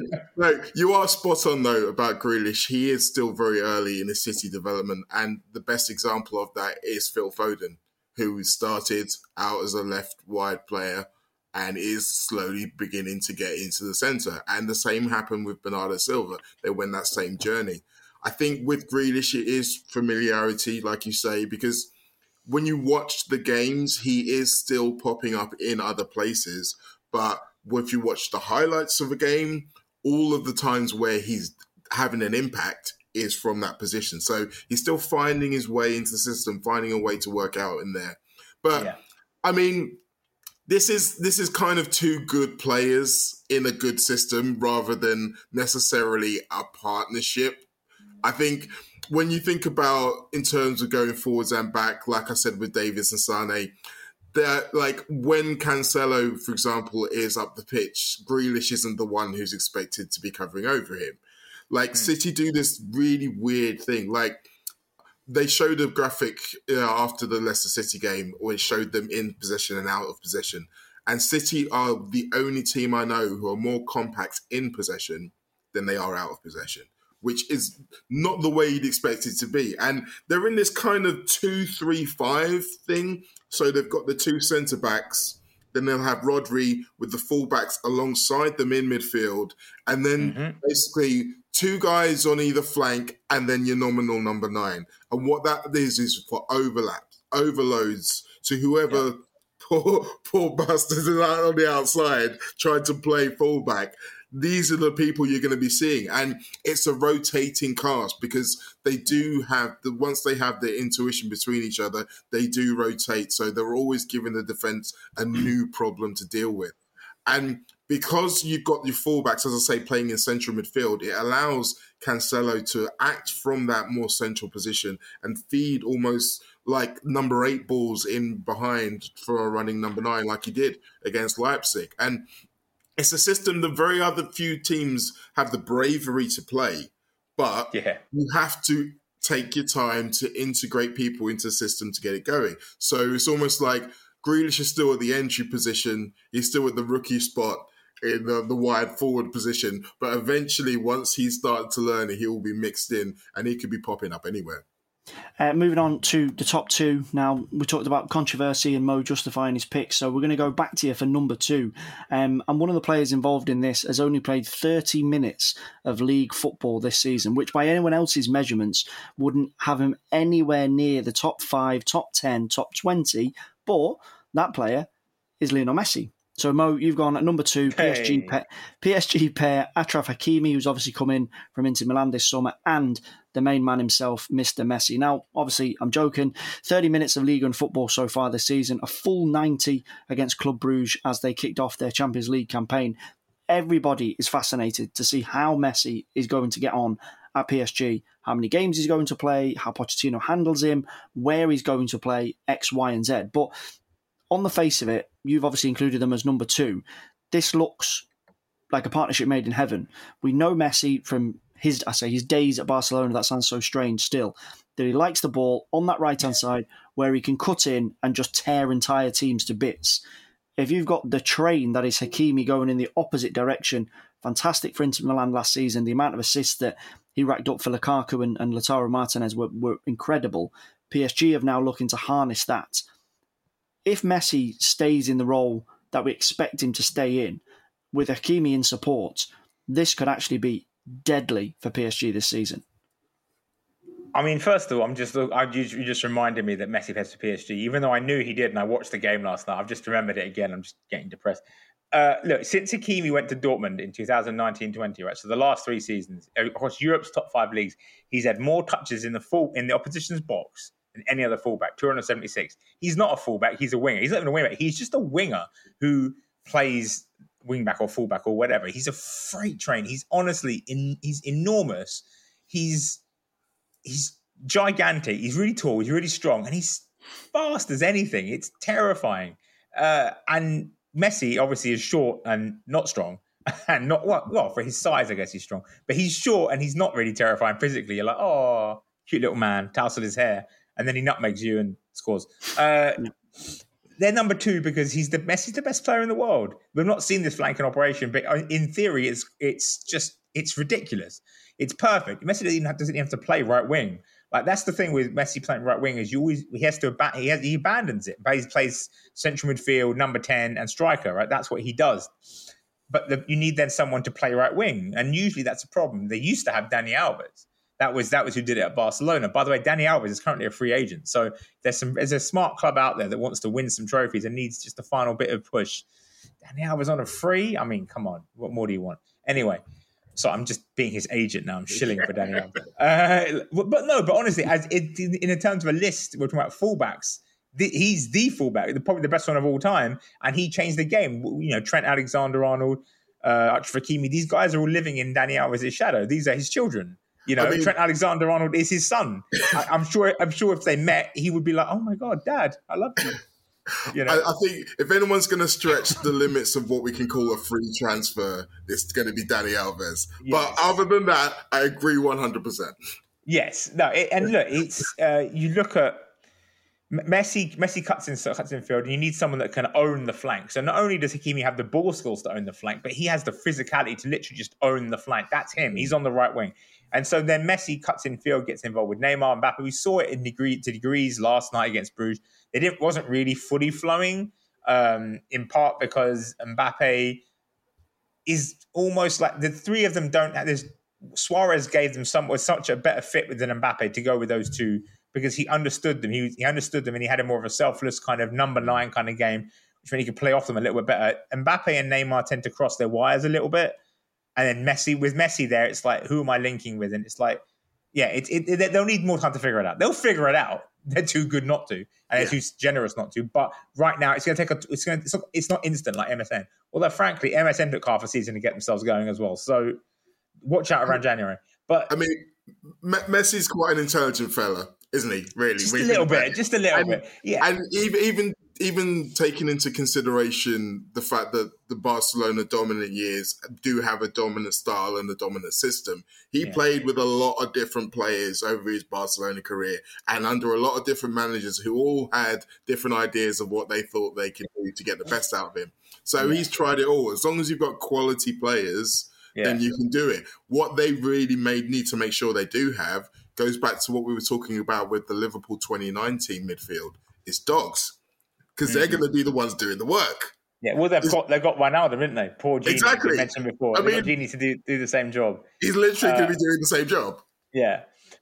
C: no, you are spot on though about Grealish. He is still very early in his City development, and the best example of that is Phil Foden, who started out as a left wide player and is slowly beginning to get into the centre. And the same happened with Bernardo Silva. They went that same journey. I think with Grealish, it is familiarity, like you say, because when you watch the games, he is still popping up in other places. But if you watch the highlights of a game, all of the times where he's having an impact is from that position. So he's still finding his way into the system, finding a way to work out in there. But yeah. I mean, this is this is kind of two good players in a good system rather than necessarily a partnership. I think when you think about in terms of going forwards and back, like I said with Davies and Sane, that like when Cancelo, for example, is up the pitch, Grealish isn't the one who's expected to be covering over him. Like, mm. City do this really weird thing. Like, they showed a graphic you know, after the Leicester City game where it showed them in possession and out of possession. And City are the only team I know who are more compact in possession than they are out of possession, which is not the way you'd expect it to be. And they're in this kind of two three five thing. So they've got the two centre-backs. Then they'll have Rodri with the full-backs alongside them in midfield. And then mm-hmm. basically two guys on either flank and then your nominal number nine. And what that is is for overlaps, overloads to whoever yeah. poor, poor bastards is out on the outside trying to play full-back. These are the people you're going to be seeing. And it's a rotating cast because they do have, the once they have their intuition between each other, they do rotate. So they're always giving the defence a new problem to deal with. And because you've got your fullbacks, as I say, playing in central midfield, it allows Cancelo to act from that more central position and feed almost like number eight balls in behind for a running number nine like he did against Leipzig. And it's a system that very other few teams have the bravery to play, but yeah. you have to take your time to integrate people into the system to get it going. So it's almost like Grealish is still at the entry position. He's still at the rookie spot in the, the wide forward position. But eventually, once he's started to learn it, he will be mixed in and he could be popping up anywhere.
A: Uh, moving on to the top two. Now, we talked about controversy and Mo justifying his pick, so we're going to go back to you for number two. Um, and one of the players involved in this has only played thirty minutes of league football this season, which by anyone else's measurements wouldn't have him anywhere near the top five, top ten, top twenty. But That player is Lionel Messi. So, Mo, you've gone at number two, P S G,
B: Hey.
A: pair, P S G pair Achraf Hakimi, who's obviously come in from Inter Milan this summer, and the main man himself, Mister Messi. Now, obviously, I'm joking. thirty minutes of Ligue one football so far this season, a full ninety against Club Brugge as they kicked off their Champions League campaign. Everybody is fascinated to see how Messi is going to get on at P S G, how many games he's going to play, how Pochettino handles him, where he's going to play, X, Y, and Z. But on the face of it, you've obviously included them as number two. This looks like a partnership made in heaven. We know Messi from his, I say, his days at Barcelona. That sounds so strange still. That he likes the ball on that right-hand side where he can cut in and just tear entire teams to bits. If you've got the train that is Hakimi going in the opposite direction, fantastic for Inter Milan last season. The amount of assists that he racked up for Lukaku and, and Lautaro Martinez were, were incredible. P S G have now looking to harness that. If Messi stays in the role that we expect him to stay in, with Hakimi in support, this could actually be deadly for P S G this season.
B: I mean, first of all, I'm just I, you just reminded me that Messi heads to P S G, even though I knew he did, and I watched the game last night. I've just remembered it again. I'm just getting depressed. Uh, look, since Hakimi went to Dortmund in two thousand nineteen twenty, right? So the last three seasons across Europe's top five leagues, he's had more touches in the full in the opposition's box than any other fullback, two hundred seventy-six. He's not a fullback, he's a winger. He's not even a winger. He's just a winger who plays wingback or fullback or whatever. He's a freight train. He's honestly in. He's enormous. He's he's gigantic. He's really tall. He's really strong, and he's fast as anything. It's terrifying. Uh, and Messi obviously is short and not strong, and not well, well for his size, I guess he's strong. But he's short and he's not really terrifying physically. You're like, oh, cute little man, tousled his hair, and then he nutmegs you and scores. Uh, They're number two because he's the Messi's the best player in the world. We've not seen this flanking operation, but in theory, it's it's just it's ridiculous. It's perfect. Messi doesn't even have, doesn't even have to play right wing. Like that's the thing with Messi playing right wing is you always he has to he has, he abandons it. But he plays central midfield, number ten, and striker. Right, that's what he does. But the, you need then someone to play right wing, and usually that's a problem. They used to have Dani Alves. That was that was who did it at Barcelona. By the way, Dani Alves is currently a free agent. So there's some there's a smart club out there that wants to win some trophies and needs just a final bit of push. Dani Alves on a free? I mean, come on. What more do you want? Anyway, so I'm just being his agent now. I'm shilling for Dani Alves. Uh, but no, but honestly, as it, in terms of a list, we're talking about fullbacks. The, he's the fullback, probably the best one of all time, and he changed the game. You know, Trent Alexander-Arnold, uh, Achraf Hakimi, these guys are all living in Dani Alves' shadow. These are his children. You know, I mean, Trent Alexander-Arnold is his son. I, I'm sure. I'm sure if they met, he would be like, "Oh my God, Dad, I love you." You know,
C: I, I think if anyone's going to stretch the limits of what we can call a free transfer, it's going to be Dani Alves. Yes. But other than that, I agree one hundred percent.
B: Yes. No. It, and look, it's uh, you look at Messi. Messi cuts in cuts in field, and you need someone that can own the flank. So not only does Hakimi have the ball skills to own the flank, but he has the physicality to literally just own the flank. That's him. He's on the right wing. And so then Messi cuts in field, gets involved with Neymar and Mbappe. We saw it in degree to degrees last night against Bruges. It didn't, wasn't really fully flowing, um, in part because Mbappe is almost like the three of them don't have this. Suarez gave them some was such a better fit than Mbappe to go with those two because he understood them. He, he understood them and he had a more of a selfless kind of number nine kind of game, which meant he could play off them a little bit better. Mbappe and Neymar tend to cross their wires a little bit. And then Messi, with Messi there, it's like, who am I linking with? And it's like, yeah, it, it, it, they'll need more time to figure it out. They'll figure it out. They're too good not to, and they're yeah. too generous not to. But right now, it's going to take a. It's going. It's not, it's not instant like M S N. Although, frankly, M S N took half a season to get themselves going as well. So, watch out around January. But
C: I mean, M- Messi's quite an intelligent fella, isn't he? Really,
B: just a little bit. Just a little
C: and,
B: bit. Yeah,
C: and even even. Even taking into consideration the fact that the Barcelona dominant years do have a dominant style and a dominant system, he yeah. played with a lot of different players over his Barcelona career and under a lot of different managers who all had different ideas of what they thought they could do to get the best out of him. So yeah. he's tried it all. As long as you've got quality players, yeah. then you can do it. What they really made need to make sure they do have goes back to what we were talking about with the Liverpool twenty nineteen midfield. It's dogs. Because they're going to be the ones doing the work.
B: Yeah, well, they've it's, got they've got Wijnaldum, haven't they? Poor Gini,
C: exactly.
B: as I mentioned before.
C: I
B: they've
C: mean,
B: got Gini to do, do the same job.
C: He's literally
B: uh,
C: going to be doing the same job.
B: Yeah.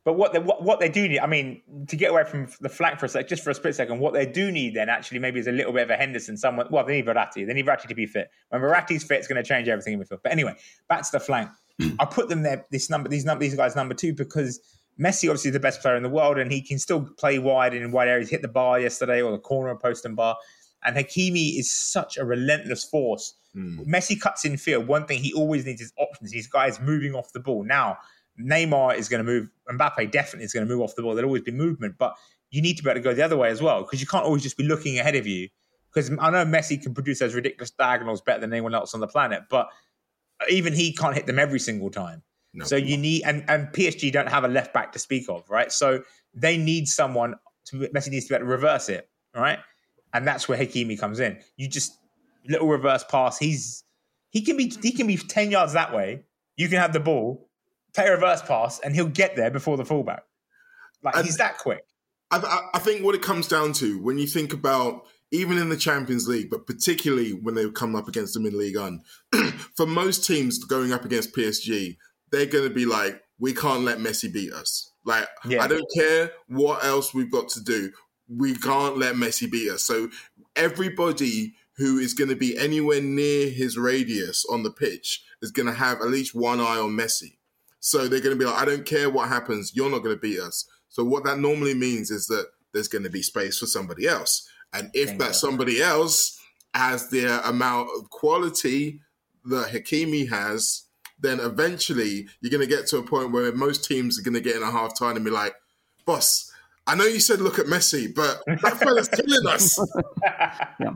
B: But what they what, what they do need, I mean, to get away from the flank for a sec, just for a split second, what they do need then actually maybe is a little bit of a Henderson, someone. Well, they need Verratti. They need Verratti to be fit. When Verratti's fit, it's going to change everything in midfield. But anyway, back to the flank. I put them there. This number, these number, these guys number two because Messi obviously is the best player in the world, and he can still play wide in wide areas. Hit the bar yesterday or the corner post and bar. And Hakimi is such a relentless force. Mm. Messi cuts in field. One thing he always needs is options. These guys moving off the ball now. Neymar is going to move. Mbappe definitely is going to move off the ball. There'll always be movement, but you need to be able to go the other way as well because you can't always just be looking ahead of you. Because I know Messi can produce those ridiculous diagonals better than anyone else on the planet, but even he can't hit them every single time. No, so you need, and, and P S G don't have a left back to speak of, right? So they need someone to, Messi needs to be able to reverse it, right? And that's where Hakimi comes in. You just, little reverse pass. He's, he can be, he can be ten yards that way. You can have the ball. Play a reverse pass and he'll get there before the fullback. Like and he's that quick.
C: I, I think what it comes down to when you think about even in the Champions League, but particularly when they come up against them in Ligue one, for most teams going up against P S G, they're going to be like, we can't let Messi beat us. Like, yeah. I don't care what else we've got to do. We can't let Messi beat us. So everybody who is going to be anywhere near his radius on the pitch is going to have at least one eye on Messi. So they're going to be like, I don't care what happens. You're not going to beat us. So what that normally means is that there's going to be space for somebody else. And if Thank that God. somebody else has the amount of quality that Hakimi has, then eventually you're going to get to a point where most teams are going to get in a half time and be like, boss, I know you said look at Messi, but that fella's killing us.
A: Yeah.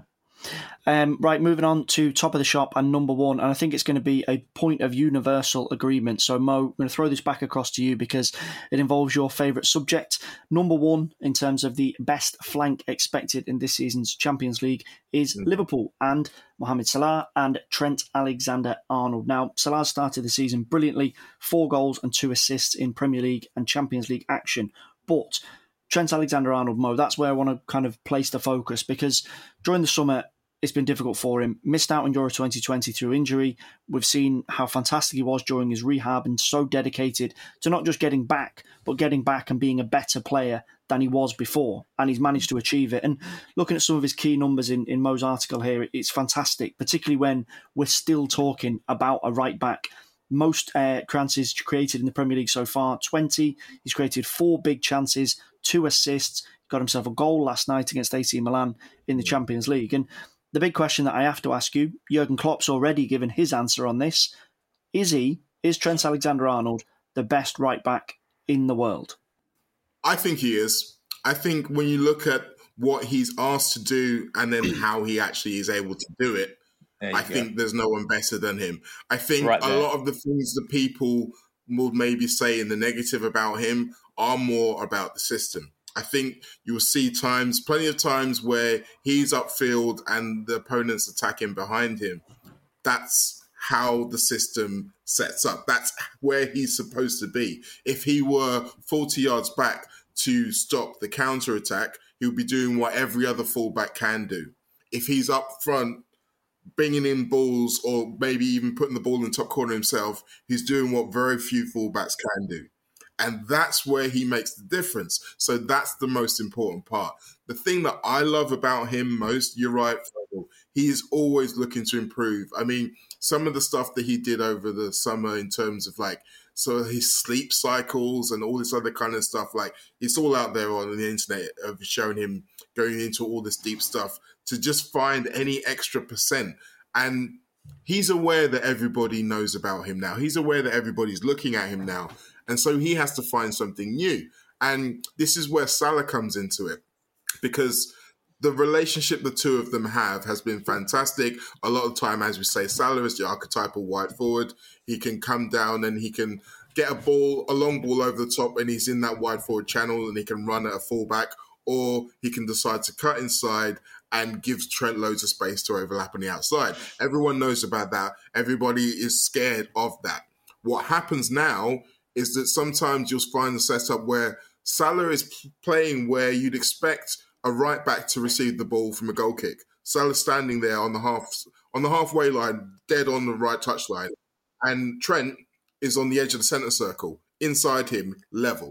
A: Um, right, moving on to top of the shop and number one, and I think it's going to be a point of universal agreement. So, Mo, I'm going to throw this back across to you because it involves your favourite subject. Number one, in terms of the best flank expected in this season's Champions League, is mm. Liverpool and Mohamed Salah and Trent Alexander-Arnold. Now, Salah started the season brilliantly, four goals and two assists in Premier League and Champions League action, but Trent Alexander-Arnold, Mo, that's where I want to kind of place the focus because during the summer, it's been difficult for him. Missed out on Euro twenty twenty through injury. We've seen how fantastic he was during his rehab and so dedicated to not just getting back, but getting back and being a better player than he was before. And he's managed to achieve it. And looking at some of his key numbers in, in Mo's article here, it's fantastic, particularly when we're still talking about a right back. Most uh, chances created in the Premier League so far, twenty. He's created four big chances, two assists, got himself a goal last night against A C Milan in the Champions League. And the big question that I have to ask you, Jurgen Klopp's already given his answer on this. Is he, is Trent Alexander-Arnold the best right back in the world?
C: I think he is. I think when you look at what he's asked to do and then how he actually is able to do it, I go. think there's no one better than him. I think right a lot of the things that people will maybe say in the negative about him are more about the system. I think you will see times, plenty of times where he's upfield and the opponent's attacking behind him. That's how the system sets up. That's where he's supposed to be. If he were forty yards back to stop the counter-attack, he would be doing what every other fullback can do. If he's up front, bringing in balls or maybe even putting the ball in the top corner himself, he's doing what very few fullbacks can do. And that's where he makes the difference. So that's the most important part. The thing that I love about him most, you're right, he is always looking to improve. I mean, some of the stuff that he did over the summer in terms of like, so his sleep cycles and all this other kind of stuff, like it's all out there on the internet of showing him going into all this deep stuff to just find any extra percent. And he's aware that everybody knows about him now. He's aware that everybody's looking at him now. And so he has to find something new. And this is where Salah comes into it, because the relationship the two of them have has been fantastic. A lot of time, as we say, Salah is the archetypal wide forward. He can come down and he can get a ball, a long ball over the top, and he's in that wide forward channel and he can run at a fullback, or he can decide to cut inside and gives Trent loads of space to overlap on the outside. Everyone knows about that. Everybody is scared of that. What happens now is that sometimes you'll find the setup where Salah is playing where you'd expect a right back to receive the ball from a goal kick. Salah standing there on the half on the halfway line, dead on the right touchline, and Trent is on the edge of the centre circle, inside him, level.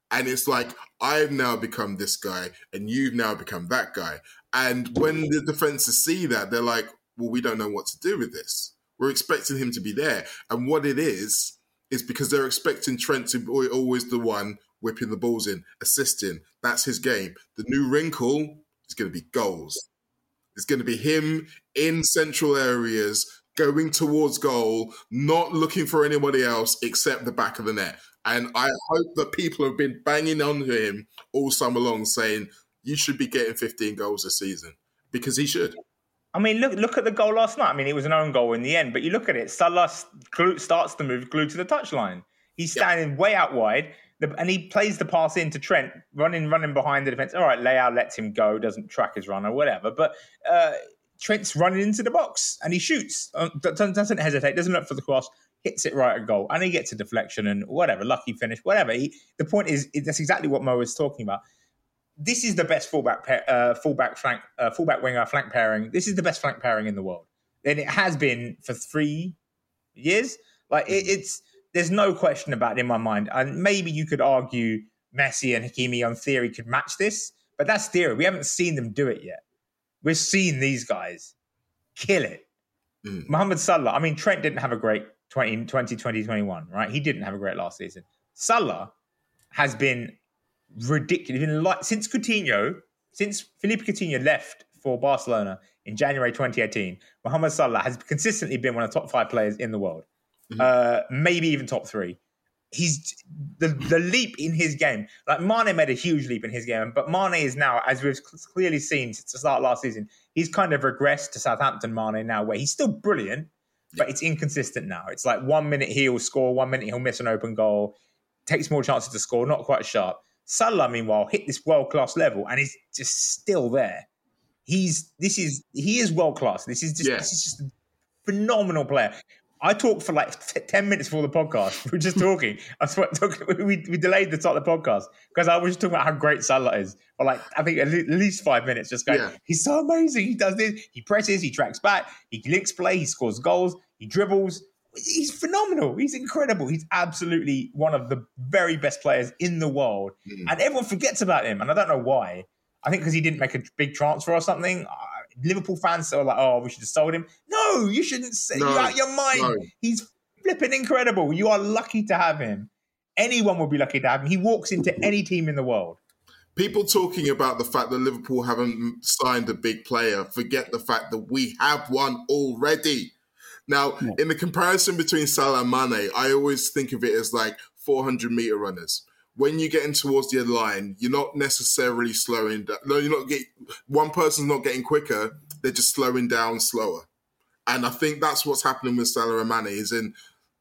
C: And it's like, I've now become this guy and you've now become that guy. And when the defenses see that, they're like, well, we don't know what to do with this. We're expecting him to be there. And what it is, is because they're expecting Trent to be always the one whipping the balls in, assisting. That's his game. The new wrinkle is going to be goals. It's going to be him in central areas, going towards goal, not looking for anybody else except the back of the net. And I hope that people have been banging on to him all summer long saying, you should be getting fifteen goals this season, because he should.
B: I mean, look look at the goal last night. I mean, it was an own goal in the end, but you look at it, Salah starts the move glued to the touchline. He's standing yep. way out wide, and he plays the pass into Trent, running running behind the defence. All right, Leao lets him go, doesn't track his run or whatever, but uh, Trent's running into the box, and he shoots. Uh, doesn't, doesn't hesitate, doesn't look for the cross, hits it right at goal, and he gets a deflection and whatever, lucky finish, whatever. He, the point is, that's exactly what Mo was talking about. This is the best fullback, pair, uh, fullback flank, uh, fullback winger flank pairing. This is the best flank pairing in the world, and it has been for three years. Like it, it's, there's no question about it in my mind. And maybe you could argue Messi and Hakimi on theory could match this, but that's theory. We haven't seen them do it yet. We've seen these guys kill it. Mm. Mohamed Salah. I mean, Trent didn't have a great twenty twenty, twenty twenty-one, right? He didn't have a great last season. Salah has been ridiculous. Been like, since Coutinho, since Philippe Coutinho left for Barcelona in January twenty eighteen, Mohamed Salah has consistently been one of the top five players in the world. Mm-hmm. Uh, maybe even top three. He's the the leap in his game. Like Mane made a huge leap in his game, but Mane is now, as we've clearly seen since the start of last season, he's kind of regressed to Southampton Mane now, where he's still brilliant, but it's inconsistent now. It's like one minute he'll score, one minute he'll miss an open goal, takes more chances to score, not quite sharp. Salah, meanwhile, hit this world-class level and is just still there. He's this is he is world-class. This is just yeah. this is just a phenomenal player. I talked for like t- ten minutes before the podcast. We were just talking. I swear, talking, we we delayed the start of the podcast because I was just talking about how great Salah is for like I think at least five minutes. Just going, yeah. he's so amazing. He does this. He presses. He tracks back. He links play. He scores goals. He dribbles. He's phenomenal. He's incredible. He's absolutely one of the very best players in the world. Mm. And everyone forgets about him. And I don't know why. I think because he didn't make a big transfer or something. Uh, Liverpool fans are like, oh, we should have sold him. No, you shouldn't say no, you're out your mind. No. He's flipping incredible. You are lucky to have him. Anyone would be lucky to have him. He walks into any team in the world.
C: People talking about the fact that Liverpool haven't signed a big player forget the fact that we have one already. Now, yeah. in the comparison between Salah and Mane, I always think of it as like four hundred meter runners. When you get in towards the line, you're not necessarily slowing down. No, you're not getting, one person's not getting quicker. They're just slowing down slower. And I think that's what's happening with Salah and Mane is in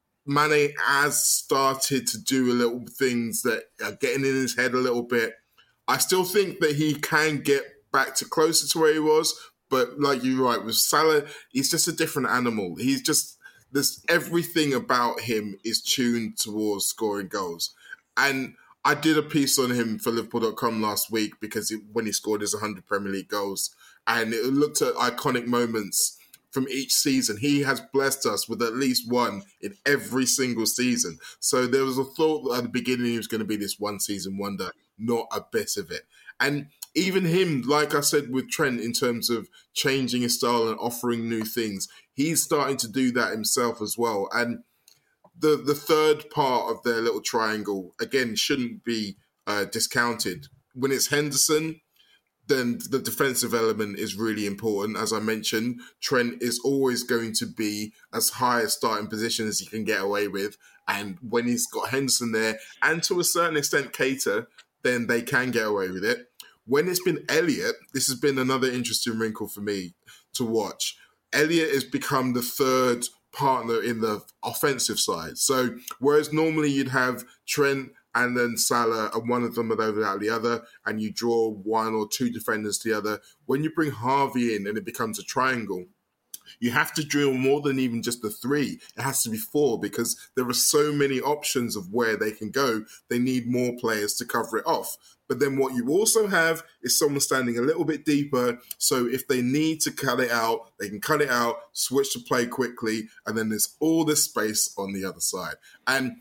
C: Mane has started to do a little things that are getting in his head a little bit. I still think that he can get back to closer to where he was. But like you're right, with Salah, he's just a different animal. He's just, there's everything about him is tuned towards scoring goals. And I did a piece on him for Liverpool dot com last week because it, when he scored his one hundred Premier League goals, and it looked at iconic moments from each season. He has blessed us with at least one in every single season. So there was a thought that at the beginning he was going to be this one season wonder, not a bit of it. And even him, like I said with Trent, in terms of changing his style and offering new things, he's starting to do that himself as well. And the the third part of their little triangle, again, shouldn't be uh, discounted. When it's Henderson, then the defensive element is really important. As I mentioned, Trent is always going to be as high a starting position as he can get away with. And when he's got Henderson there, and to a certain extent Keita, then they can get away with it. When it's been Elliott, this has been another interesting wrinkle for me to watch. Elliott has become the third partner in the offensive side. So whereas normally you'd have Trent and then Salah and one of them would overlap the other and you draw one or two defenders together, when you bring Harvey in and it becomes a triangle, you have to drill more than even just the three. It has to be four because there are so many options of where they can go. They need more players to cover it off. But then what you also have is someone standing a little bit deeper. So if they need to cut it out, they can cut it out, switch to play quickly, and then there's all this space on the other side. And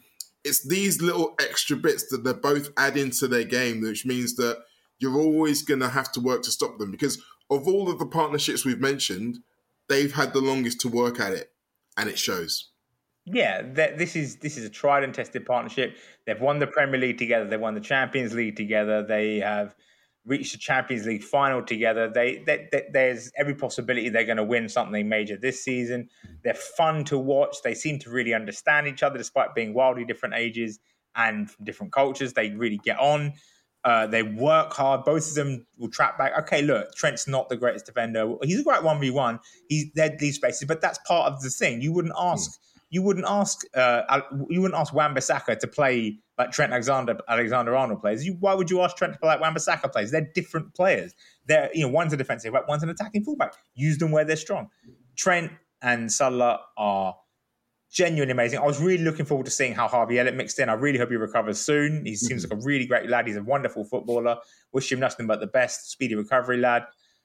C: it's these little extra bits that they're both adding to their game, which means that you're always going to have to work to stop them. Because of all of the partnerships we've mentioned, they've had the longest to work at it, and it shows.
B: Yeah, this is this is a tried and tested partnership. They've won the Premier League together. They've won the Champions League together. They have reached the Champions League final together. They, they, they there's every possibility they're going to win something major this season. They're fun to watch. They seem to really understand each other despite being wildly different ages and from different cultures. They really get on. Uh, they work hard. Both of them will trap back. Okay, look, Trent's not the greatest defender. He's a great one v one. He's there these spaces, but that's part of the thing. You wouldn't ask. Mm. You wouldn't ask. Uh, you wouldn't ask Wan-Bissaka to play like Trent Alexander Alexander Arnold plays. You, why would you ask Trent to play like Wan-Bissaka plays? They're different players. They're you know one's a defensive back, one's an attacking fullback. Use them where they're strong. Trent and Salah are genuinely amazing. I was really looking forward to seeing how Harvey Elliott mixed in. I really hope he recovers soon. He seems like a really great lad. He's a wonderful footballer. Wish him nothing but the best. Speedy recovery lad.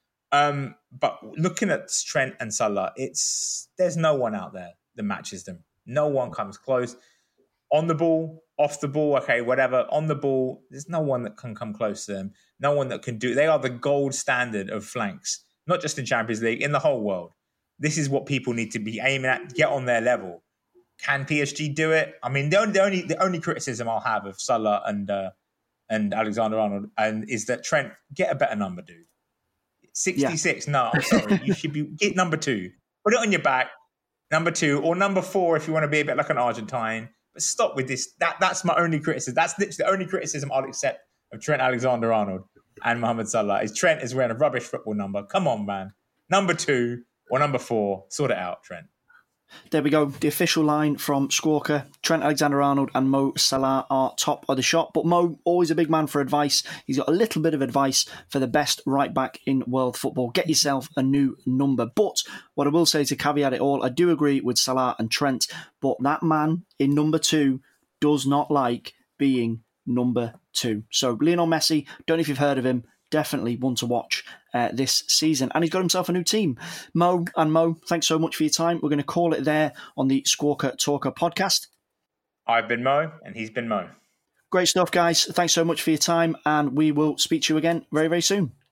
B: Um, but looking at Trent and Salah, it's there's no one out there that matches them. No one comes close. On the ball, off the ball, okay, whatever. On the ball, there's no one that can come close to them. No one that can do. They are the gold standard of flanks, not just in Champions League, in the whole world. This is what people need to be aiming at. Get on their level. Can P S G do it? I mean, the only the only, the only criticism I'll have of Salah and uh, and Alexander Arnold and is that Trent, get a better number, dude. sixty-six, yeah. No, I'm sorry. You should be get number two. Put it on your back. Number two or number four if you want to be a bit like an Argentine. But stop with this. That That's my only criticism. That's literally the only criticism I'll accept of Trent Alexander-Arnold and Mohamed Salah is Trent is wearing a rubbish football number. Come on, man. Number two or number four. Sort it out, Trent.
A: There we go. The official line from Squawka. Trent Alexander-Arnold and Mo Salah are top of the shop. But Mo, always a big man for advice. He's got a little bit of advice for the best right back in world football. Get yourself a new number. But what I will say to caveat it all, I do agree with Salah and Trent. But that man in number two does not like being number two. So Lionel Messi, don't know if you've heard of him. Definitely one to watch uh, this season. And he's got himself a new team. Mo and Mo, thanks so much for your time. We're going to call it there on the Squawka Talker podcast.
B: I've been Mo and he's been Mo.
A: Great stuff, guys. Thanks so much for your time. And we will speak to you again very, very soon.